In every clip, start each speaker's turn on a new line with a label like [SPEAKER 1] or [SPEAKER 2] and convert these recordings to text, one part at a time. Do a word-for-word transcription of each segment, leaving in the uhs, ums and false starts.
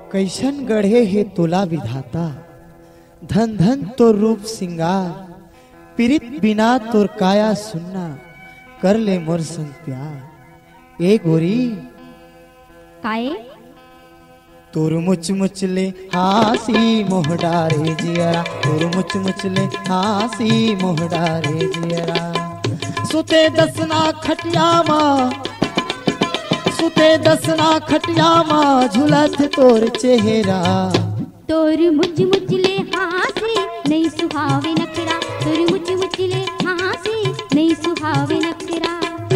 [SPEAKER 1] कैसन गढ़े हे तोला विधाता, धन धन तो रूप सिंगार, पीरित बिना तोर काया सुनना, कर ले मोर संग प्यार। ए गोरी
[SPEAKER 2] काए
[SPEAKER 1] तोर मुच मुचले हासी मोहडारे जियरा, तोर मुच मुचले हासी मोहडारे जियरा। सुते दसना खटिया माँ, सुते दसना खटिया माँ, झुलत तोर चेहरा।
[SPEAKER 2] तोर मुच मुचले हासी नहीं सुहावे नखरा, तोर मुच मुचले हासी नहीं सुहावे नखरा।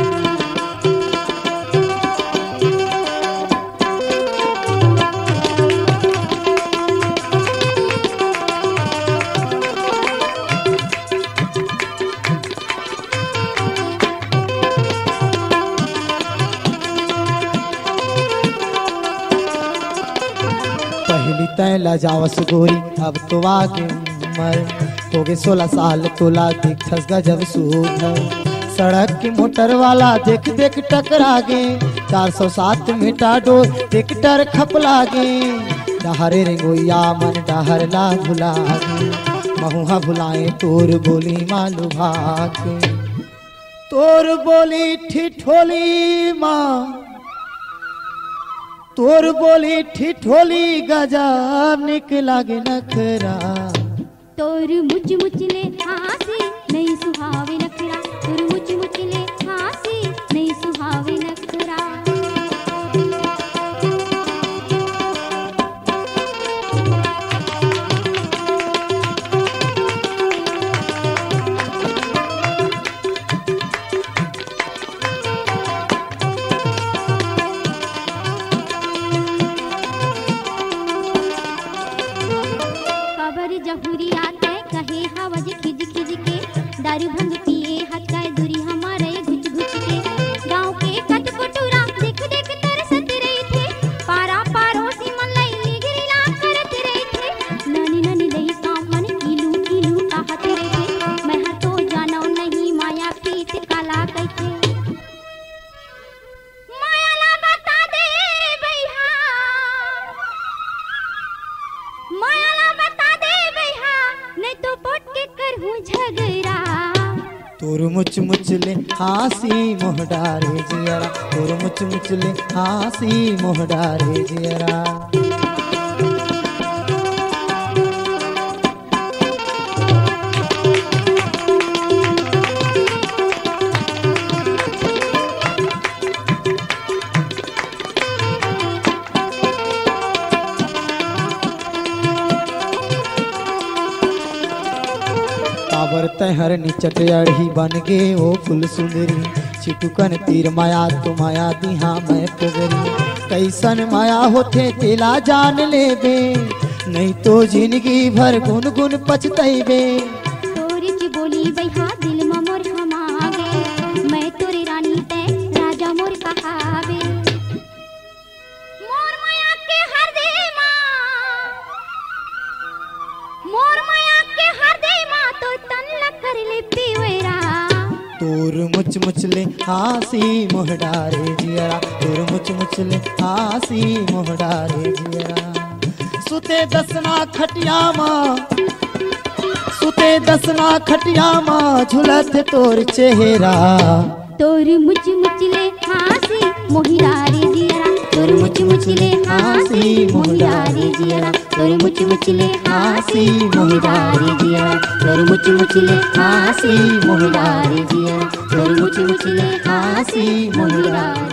[SPEAKER 1] पहली तय लजावस गोरी, अब तो आगे उम्र हो गए सोलह साल, तोला देख थस गजब सुधर। सड़क की मोटर वाला देख देख टकरा गे, चार सौ सात मीटर डोर देख डर खप लागे। डहरे रेंगोया मन डहर ला भुला गे, महुआ भुलाए तोर बोली मालू भागे। तोर बोली ठिठोली माँ, तोर बोली ठिठोली गजब निक लागे नखरा।
[SPEAKER 2] तोर मुच मुचले हासी नहीं सुहावे नखरा, तोर मुच मुचले हासी नहीं सुहावे नखरा। जहुरी आते कहे हवज खिज खिज के, दारू भंग पिए हकाय दूरी हमारे घुच घुच के। गांव के कटकुटुरा देख देख तरसत रही थे, पारा पारोसी मन लई निगरिला करत रही थे। ननी ननी दई सामन किलू किलू कहत रही थे, मैं हर तो जानो नहीं माया पीत काला कैथे। माया ला बता दे भैया, माया ला बता दे नहीं तो पोट के करहूं झगड़ा।
[SPEAKER 1] तोर मुच मुचले हासी मोहडारे जियरा, तोर मुच मुचले हासी मोहडारे जियरा। काबर तहर निचट अड़ी बन गे ओ फुल सुंदरी, चिटुकन तीर माया तो माया दिहा मैं पुगरी। कैसन माया होथे तेला जान लेबे, नहीं तो जिंदगी भर गुन गुन पछतैबे।
[SPEAKER 2] तोरी की बोली बैहा दिल में मोर हमागे, मैं तोरी रानी ते राजा मोर कहावे। मोर माया के हृदय मां, मोर माया के हृदय मां तो तन ल कर ले पीवेरा।
[SPEAKER 1] तोर मुच मुचले हासी मोहडारे जियरा, तोर मुच मुचले हासी मोहडारे जियरा। सुते दसना खटिया माँ, सुते दसना खटिया माँ, झुलत तोर चेहरा।
[SPEAKER 2] तोर मुच मुचले हासी मोहिरारे जियरा, तोर मुच मुचले हासी मोहिरारे जियरा, तोर मुच मुचले हासी मोहिरारे जियरा, तोर मुच मुचले हासी मोहिरारे जियरा, तोर मुच मुचले हासी मोहिरारे।